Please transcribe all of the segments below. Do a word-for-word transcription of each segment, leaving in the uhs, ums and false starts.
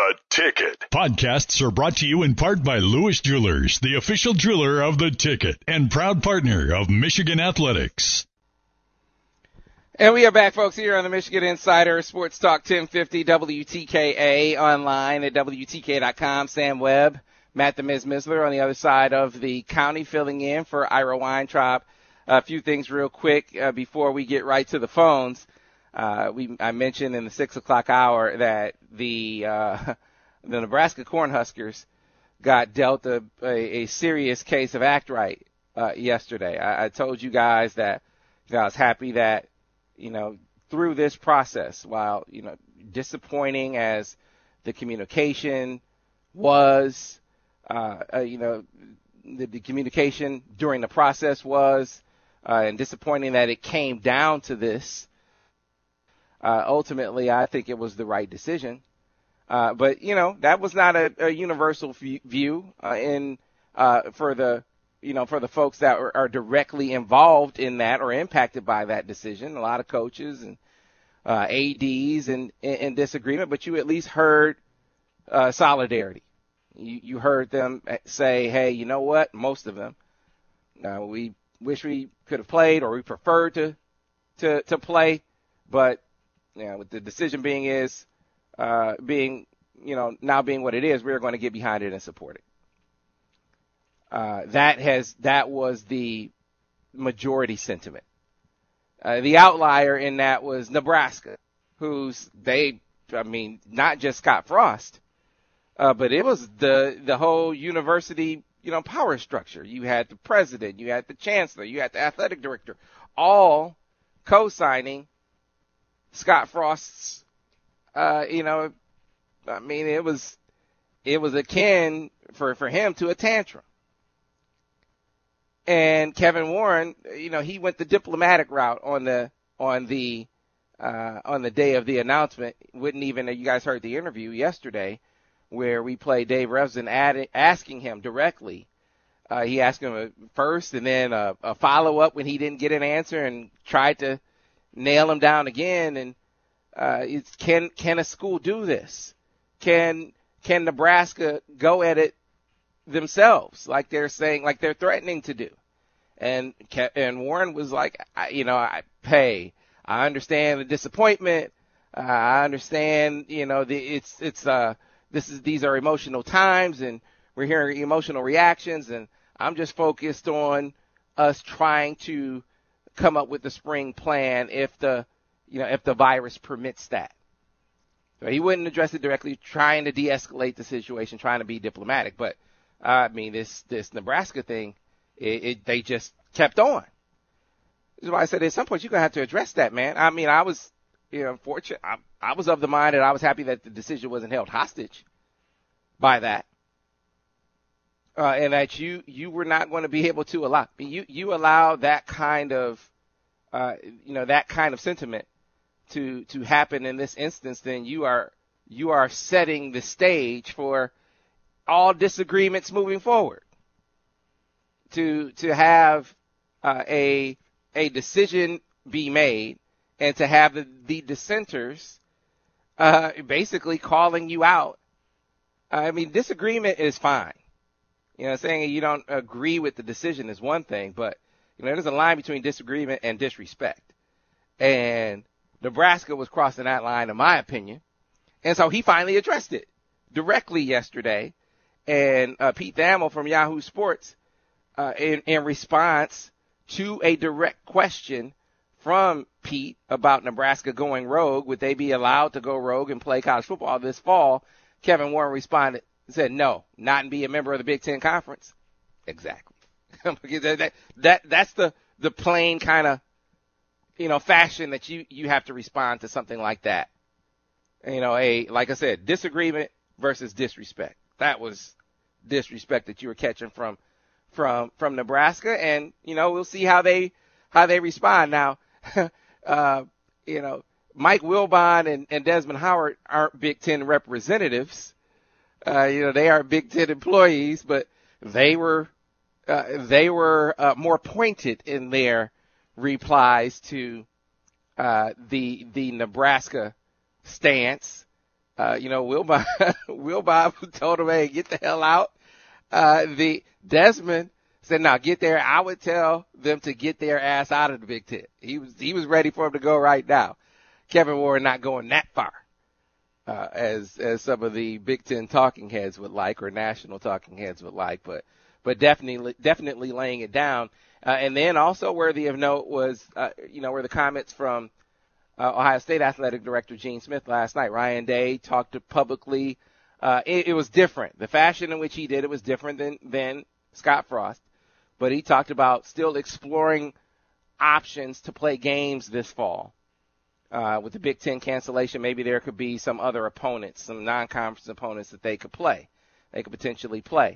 The Ticket. Podcasts are brought to you in part by Lewis Jewelers, the official jeweler of The Ticket and proud partner of Michigan Athletics. And we are back, folks, here on the Michigan Insider Sports Talk ten fifty W T K A, online at W T K dot com. Sam Webb, Matt the Miz Misler on the other side of the county, filling in for Ira Weintraub. A few things real quick uh, before we get right to the phones. Uh, we I mentioned in the six o'clock hour that the uh, the Nebraska Cornhuskers got dealt a, a, a serious case of act right uh, yesterday. I, I told you guys that you know, I was happy that you know through this process, while you know disappointing as the communication was, uh, uh, you know the, the communication during the process was, uh, and disappointing that it came down to this. Uh, ultimately, I think it was the right decision. Uh, but, you know, that was not a, a universal f- view uh, in uh, for the, you know, for the folks that are, are directly involved in that or impacted by that decision. A lot of coaches and uh, A Ds in, in, in disagreement, but you at least heard uh, solidarity. You, you heard them say, hey, you know what? Most of them, uh, we wish we could have played or we preferred to, to, to play, but yeah, with the decision being is, uh, being, you know, now being what it is, we're going to get behind it and support it. Uh, that has, that was the majority sentiment. Uh, the outlier in that was Nebraska, who's they, I mean, not just Scott Frost, uh, but it was the, the whole university, you know, power structure. You had the president, you had the chancellor, you had the athletic director, all co-signing Scott Frost's, uh, you know, I mean, it was, it was akin for, for him to a tantrum. And Kevin Warren, you know, he went the diplomatic route on the, on the, uh, on the day of the announcement. Wouldn't even, you guys heard the interview yesterday where we played Dave Revson add, asking him directly. Uh, he asked him first and then a, a follow up when he didn't get an answer and tried to nail him down again. And uh, it's, can can a school do this? Can can Nebraska go at it themselves, like they're saying, like they're threatening to do? And and Warren was like, I, you know, I pay. I understand the disappointment. Uh, I understand, you know, the it's it's uh this is these are emotional times, and we're hearing emotional reactions, and I'm just focused on us trying to come up with the spring plan if the, you know, if the virus permits that. So he wouldn't address it directly, trying to de-escalate the situation, trying to be diplomatic. But uh, I mean, this this Nebraska thing, it, it they just kept on. This is why I said at some point you're gonna have to address that, man. I mean, I was, you know, fortunate. I, I was of the mind that I was happy that the decision wasn't held hostage by that. Uh, and that you, you were not going to be able to allow, you, you allow that kind of, uh, you know, that kind of sentiment to, to happen in this instance, then you are, you are setting the stage for all disagreements moving forward. To, to have, uh, a, a decision be made and to have the, the dissenters, uh, basically calling you out. I mean, disagreement is fine. You know, saying you don't agree with the decision is one thing, but, you know, there's a line between disagreement and disrespect. And Nebraska was crossing that line, in my opinion. And so he finally addressed it directly yesterday. And uh, Pete Thamel from Yahoo Sports, uh, in, in response to a direct question from Pete about Nebraska going rogue, would they be allowed to go rogue and play college football this fall? Kevin Warren responded, said no, not and be a member of the Big Ten Conference. Exactly. that, that that's the the plain kind of, you know, fashion that you you have to respond to something like that. You know, a like I said, disagreement versus disrespect. That was disrespect that you were catching from from from Nebraska, and you know we'll see how they how they respond. Now, uh, you know, Mike Wilbon and, and Desmond Howard aren't Big Ten representatives. Uh, you know, they are Big Ten employees, but they were, uh, they were, uh, more pointed in their replies to, uh, the, the Nebraska stance. Uh, you know, Will Bob, Will Bob told him, hey, get the hell out. Uh, the Desmond said, now get there. I would tell them to get their ass out of the Big Ten. He was, he was ready for him to go right now. Kevin Warren not going that far, uh, as, as some of the Big Ten talking heads would like, or national talking heads would like, but, but definitely, definitely laying it down. Uh, and then also worthy of note was, uh, you know, were the comments from, uh, Ohio State Athletic Director Gene Smith last night. Ryan Day talked to publicly. Uh, it, it was different. The fashion in which he did it was different than, than Scott Frost, but he talked about still exploring options to play games this fall. Uh, with the Big Ten cancellation, maybe there could be some other opponents, some non-conference opponents that they could play. They could potentially play.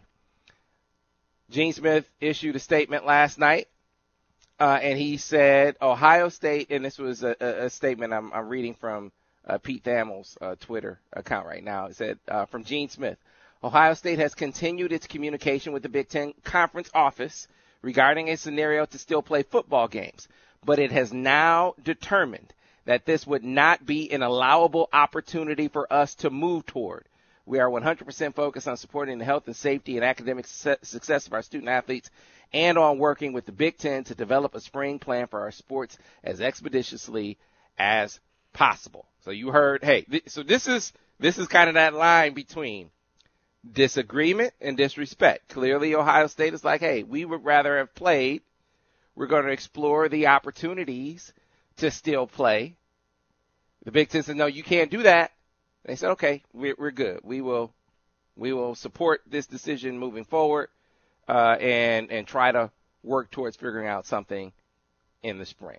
Gene Smith issued a statement last night, uh, and he said Ohio State, and this was a, a statement I'm, I'm reading from uh, Pete Thamel's uh, Twitter account right now. It said, uh, from Gene Smith, Ohio State has continued its communication with the Big Ten Conference office regarding a scenario to still play football games, but it has now determined that this would not be an allowable opportunity for us to move toward. We are one hundred percent focused on supporting the health and safety and academic success of our student athletes and on working with the Big Ten to develop a spring plan for our sports as expeditiously as possible. So you heard, hey, th- so this is this is kind of that line between disagreement and disrespect. Clearly, Ohio State is like, hey, we would rather have played. We're going to explore the opportunities to still play. The Big Ten said, no, you can't do that. They said, okay, we're, we're good. We will, we will support this decision moving forward, uh, and, and try to work towards figuring out something in the spring.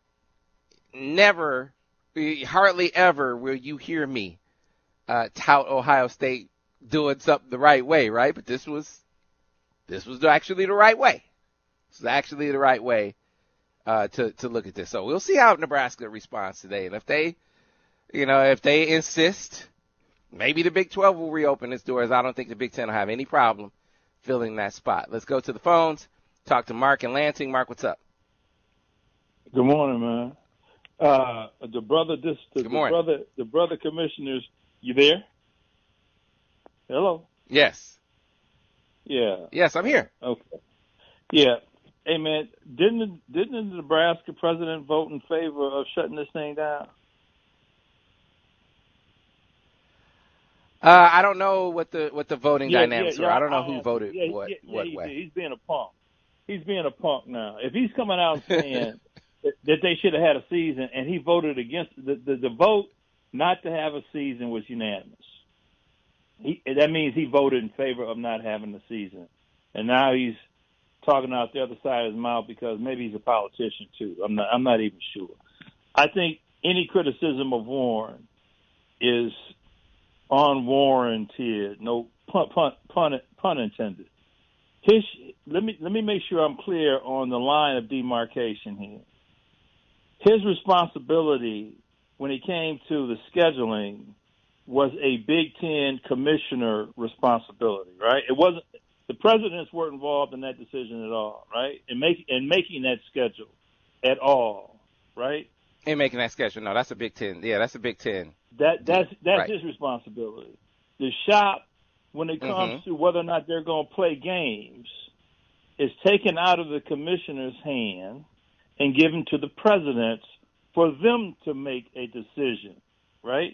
Never, hardly ever will you hear me, uh, tout Ohio State doing something the right way, right? But this was, this was actually the right way. This was actually the right way. Uh, to, to look at this. So we'll see how Nebraska responds today. And if they, you know, if they insist, maybe the Big twelve will reopen its doors. I don't think the Big Ten will have any problem filling that spot. Let's go to the phones, talk to Mark in Lansing. Mark, what's up? Good morning, man. Uh, the brother, this, the, Good the morning. brother, the brother commissioners, you there? Hello? Yes. Yeah. Yes, I'm here. Okay. Yeah. Hey, man, didn't didn't the Nebraska president vote in favor of shutting this thing down? Uh, I don't know what the what the voting yeah, dynamics yeah, were. yeah, I don't know I, who I, voted yeah, what yeah, yeah, what he way. did. He's being a punk. He's being a punk now. If he's coming out saying that, that they should have had a season and he voted against the, the the vote not to have a season was unanimous. He, that means he voted in favor of not having the season, and now he's talking out the other side of his mouth because maybe he's a politician too. I'm not. I'm not even sure. I think any criticism of Warren is unwarranted. No pun pun pun, pun intended. His let me let me make sure I'm clear on the line of demarcation here. His responsibility when it came to the scheduling was a Big Ten commissioner responsibility, right? It wasn't. The presidents weren't involved in that decision at all, right? In making in making that schedule at all, right? In making that schedule, no, that's a Big Ten. Yeah, that's a Big Ten. That that's that's Right. his responsibility. The shop, when it comes Mm-hmm. to whether or not they're going to play games, is taken out of the commissioner's hand and given to the presidents for them to make a decision, right?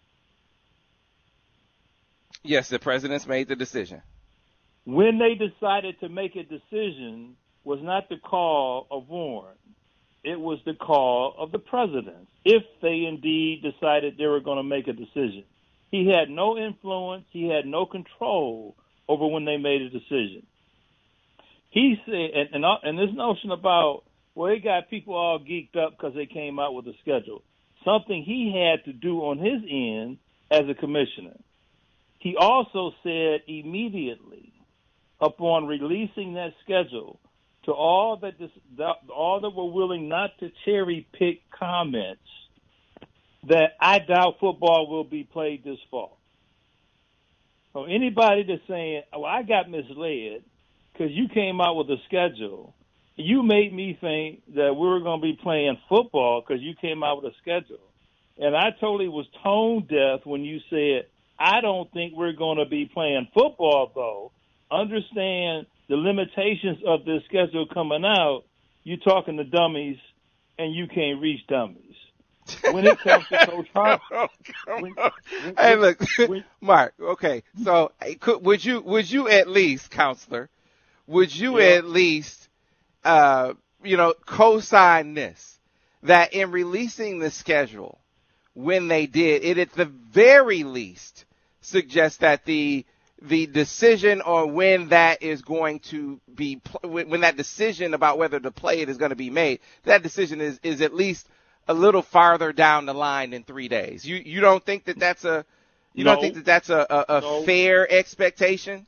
Yes, the presidents made the decision. When they decided to make a decision was not the call of Warren. It was the call of the president, if they indeed decided they were going to make a decision. He had no influence. He had no control over when they made a decision. He said, and, and, and this notion about, well, it got people all geeked up because they came out with a schedule, something he had to do on his end as a commissioner. He also said immediately upon releasing that schedule to all that this, all that were willing not to cherry pick comments that I doubt football will be played this fall. So anybody that's saying, "Oh, I got misled because you came out with a schedule, you made me think that we were going to be playing football because you came out with a schedule," And I totally was tone deaf when you said, I don't think we're going to be playing football, though. Understand the limitations of this schedule coming out. You're talking to dummies, and you can't reach dummies. When it comes to Coach Harbaugh. oh, when, when, hey, look, when, Mark, okay. So could, would you would you at least, counselor, would you yeah. at least, uh, you know, co-sign this, that in releasing the schedule, when they did, it at the very least suggests that the the decision on when that is going to be, when that decision about whether to play it is going to be made, that decision is, is at least a little farther down the line than three days. You you don't think that that's a you no. don't think that that's a, a, a no. fair expectation?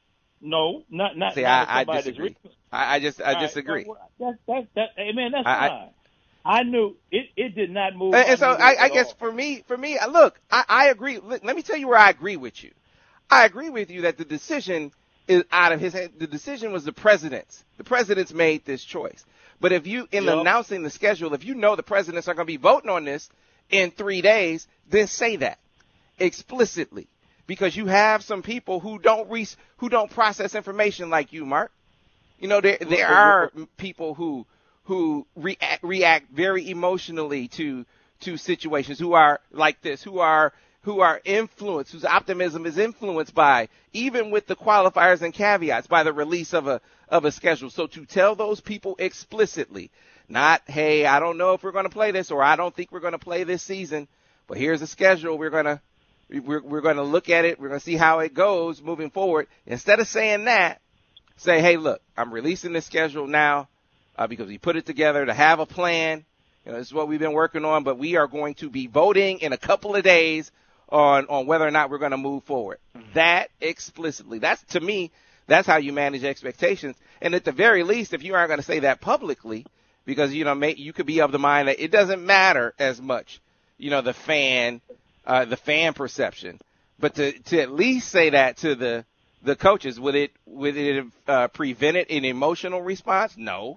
No, not not. See, not I, I disagree. I, I just I All disagree. Right, well, that, that, that, hey man, that's I, fine. I, I knew it. It did not move. And, and so I, I guess all. for me, for me, look, I, I agree. Look, let me tell you where I agree with you. I agree with you that the decision is out of his hand. The decision was the president's. The president's made this choice. But if you, in yep. announcing the schedule, if you know the presidents are going to be voting on this in three days, then say that explicitly, because you have some people who don't re- who don't process information like you, Mark. You know, there there are people who who react react very emotionally to to situations, who are like this, who are who are influenced, whose optimism is influenced by, even with the qualifiers and caveats, by the release of a of a schedule. So to tell those people explicitly, not, hey, I don't know if we're going to play this, or I don't think we're going to play this season, but here's a schedule. We're going to we're, we're going to look at it. We're going to see how it goes moving forward. Instead of saying that, say, hey, look, I'm releasing this schedule now uh, because we put it together to have a plan. You know, this is what we've been working on, but we are going to be voting in a couple of days on, on whether or not we're going to move forward. That explicitly. That's, to me, that's how you manage expectations. And at the very least, if you aren't going to say that publicly, because, you know, may, you could be of the mind that it doesn't matter as much, you know, the fan, uh, the fan perception, but to, to at least say that to the, the coaches, would it, would it uh, prevent it an emotional response? No.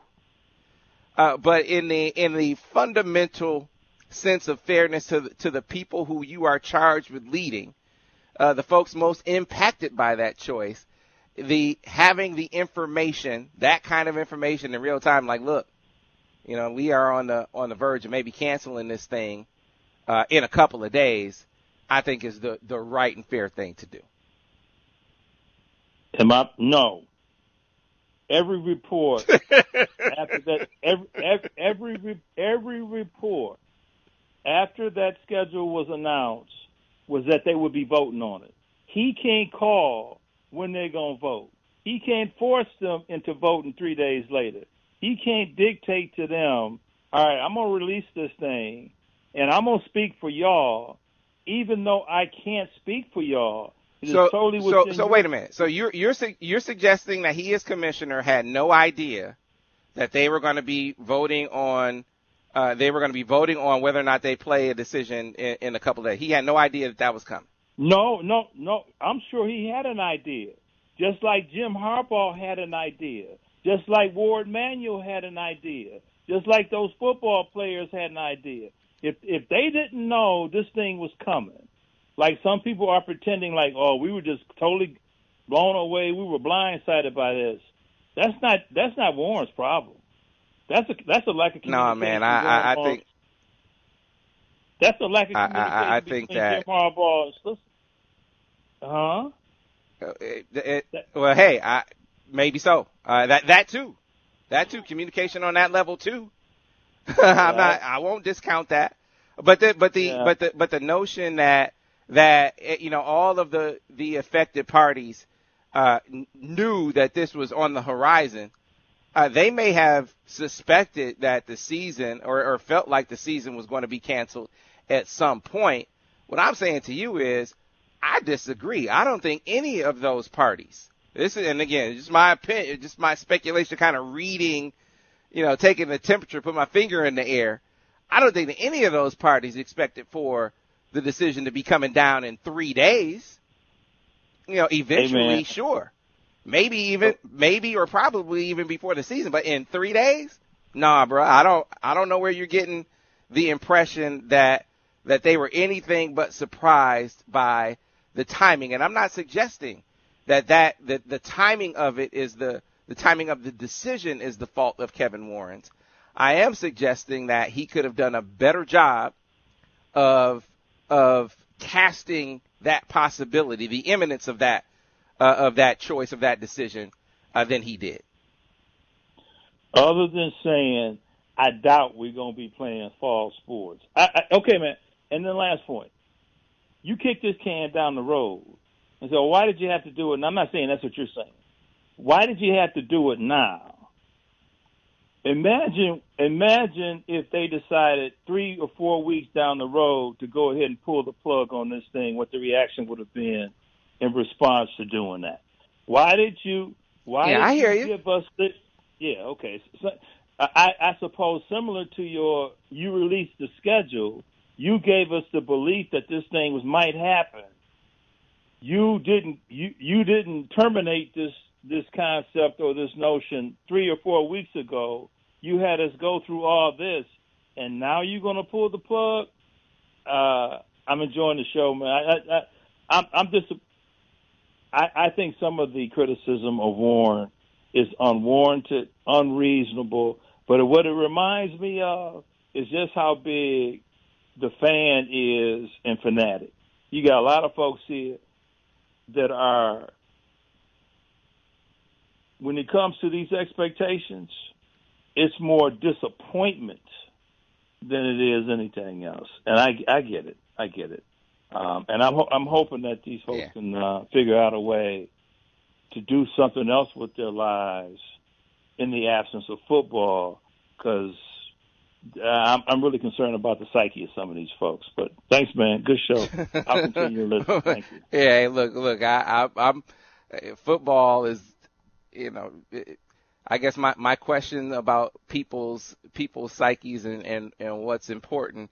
Uh, but in the, in the fundamental sense of fairness to the, to the people who you are charged with leading, uh, the folks most impacted by that choice, the having the information, that kind of information in real time, like, look, you know, we are on the on the verge of maybe canceling this thing uh, in a couple of days, I think is the, the right and fair thing to do. Am I? No. Every report after that, every every every, every report after that schedule was announced was that they would be voting on it. He can't call when they're going to vote. He can't force them into voting three days later. He can't dictate to them, all right, I'm going to release this thing, and I'm going to speak for y'all, even though I can't speak for y'all. It so, is totally so, within so wait a minute. So you're you're you're suggesting that he, as commissioner, had no idea that they were going to be voting on uh, they were going to be voting on whether or not they play a decision in, in a couple of days. He had no idea that that was coming. No, no, no. I'm sure he had an idea, just like Jim Harbaugh had an idea, just like Ward Manuel had an idea, just like those football players had an idea. If if they didn't know this thing was coming, like some people are pretending like, oh, we were just totally blown away, we were blindsided by this. That's not that's not Warren's problem. That's a that's a lack of communication. No, man, I I, I think that's a lack of I, communication I, I between think that, Jim Harbaugh and Sliss. Huh? It, it, well, hey, I, maybe so. Uh, that that too, that too. Communication on that level too. I'm yeah. not. I won't discount that. But the but the yeah. but the but the notion that that you know all of the the affected parties uh, knew that this was on the horizon. Uh, they may have suspected that the season or, or felt like the season was going to be canceled at some point. What I'm saying to you is, I disagree. I don't think any of those parties. This is, and again, just my opinion, just my speculation, kind of reading, you know, taking the temperature, put my finger in the air. I don't think that any of those parties expected for the decision to be coming down in three days. You know, eventually, Amen. Sure. Maybe even, maybe or probably even before the season, but in three days? Nah, bro. I don't, I don't know where you're getting the impression that that they were anything but surprised by the timing. And I'm not suggesting that that, that the timing of it is the, the timing of the decision is the fault of Kevin Warren's. I am suggesting that he could have done a better job of, of casting that possibility, the imminence of that, uh, of that choice, of that decision, uh, than he did. Other than saying, I doubt we're going to be playing fall sports. I, I, okay, man. And then last point. You kick this can down the road. And so why did you have to do it? And I'm not saying that's what you're saying. Why did you have to do it now? Imagine, imagine if they decided three or four weeks down the road to go ahead and pull the plug on this thing, what the reaction would have been in response to doing that. Why did you, why yeah, did I hear you you. give us the, yeah, okay. So, I, I suppose similar to your, you released the schedule, you gave us the belief that this thing was might happen. You didn't, you, you didn't terminate this, this concept or this notion three or four weeks ago. You had us go through all this, and now you're going to pull the plug. Uh, I'm enjoying the show, man. I, I, I, I'm, I'm just, I, I think some of the criticism of Warren is unwarranted, unreasonable. But what it reminds me of is just how big the fan is and fanatic. You got a lot of folks here that are, when it comes to these expectations, it's more disappointment than it is anything else. And I, I get it. I get it. Um, and I'm, I'm hoping that these folks yeah. can uh, figure out a way to do something else with their lives in the absence of football, because uh, I'm, I'm really concerned about the psyche of some of these folks. But thanks, man. Good show. I'll continue to listen. Thank you. Yeah, look, look. I, I, I'm football is, you know, it, I guess my, my question about people's people's psyches and, and, and what's important,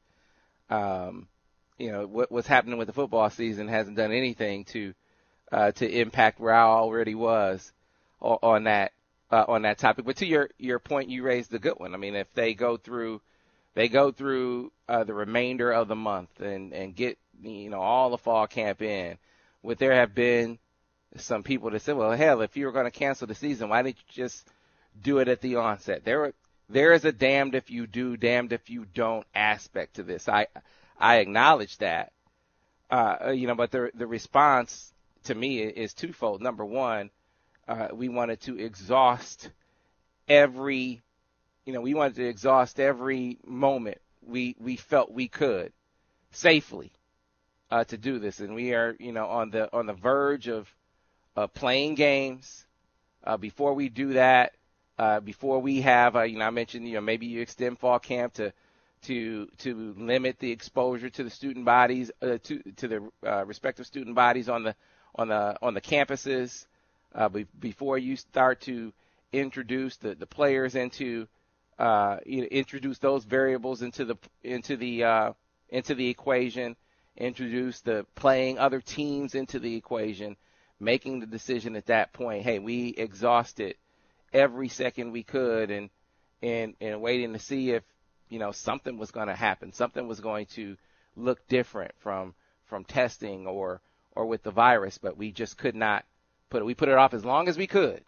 um, you know, what, what's happening with the football season hasn't done anything to uh, to impact where I already was on, on that uh, on that topic. But to your, your point, you raised a good one. I mean, if they go through they go through uh, the remainder of the month and, and get, you know, all the fall camp in, would there have been some people that said, well, hell, if you were going to cancel the season, why didn't you just do it at the onset? There, there is a damned if you do, damned if you don't aspect to this. I, I acknowledge that, uh, you know, but the the response to me is twofold. Number one, uh, we wanted to exhaust every, you know, we wanted to exhaust every moment we we felt we could safely uh, to do this, and we are, you know, on the on the verge of uh, playing games. Uh, before we do that. Uh, before we have, uh, you know, I mentioned, you know, maybe you extend fall camp to, to, to limit the exposure to the student bodies, uh, to, to the uh, respective student bodies on the, on the, on the campuses, uh, be, before you start to introduce the, the players into, uh, you know, introduce those variables into the, into the, uh, into the equation, introduce the playing other teams into the equation, making the decision at that point, hey, we exhausted every second we could, and and and waiting to see if, you know, something was going to happen, something was going to look different from from testing or or with the virus, but we just could not put it. We put it off as long as we could.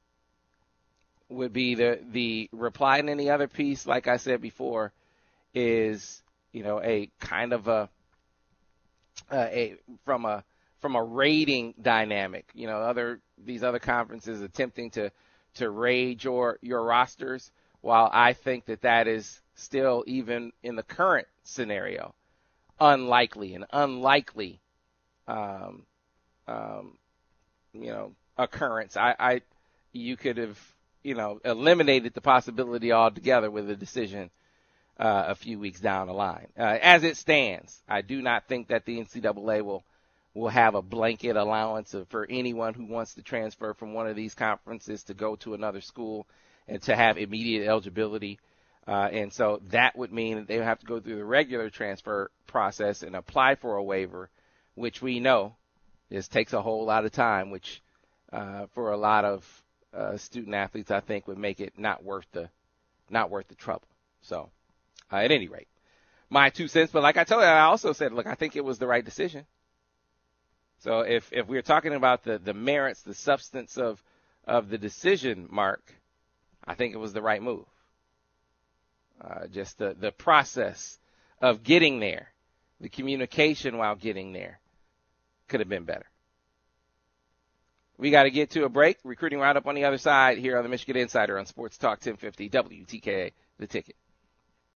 Would be the the reply. And then the other piece, like I said before, is, you know, a kind of a uh, a from a from a rating dynamic. You know, other these other conferences attempting to to raid your, your rosters, while I think that that is still, even in the current scenario, unlikely, an unlikely, um, um, you know, occurrence. I, I, you could have, you know, eliminated the possibility altogether with a decision uh, a few weeks down the line. Uh, as it stands, I do not think that the N C double A will will have a blanket allowance of, for anyone who wants to transfer from one of these conferences to go to another school and to have immediate eligibility. Uh, and so that would mean that they would have to go through the regular transfer process and apply for a waiver, which we know is takes a whole lot of time, which uh, for a lot of uh, student athletes, I think would make it not worth the not worth the trouble. So uh, at any rate. my two cents. But like I told you, I also said, look, I think it was the right decision. So if, if we're talking about the, the merits, the substance of, of the decision, Mark, I think it was the right move. Uh, just the, the process of getting there, the communication while getting there could have been better. We got to get to a break. Recruiting roundup on the other side here on the Michigan Insider on Sports Talk ten fifty W T K A, The Ticket.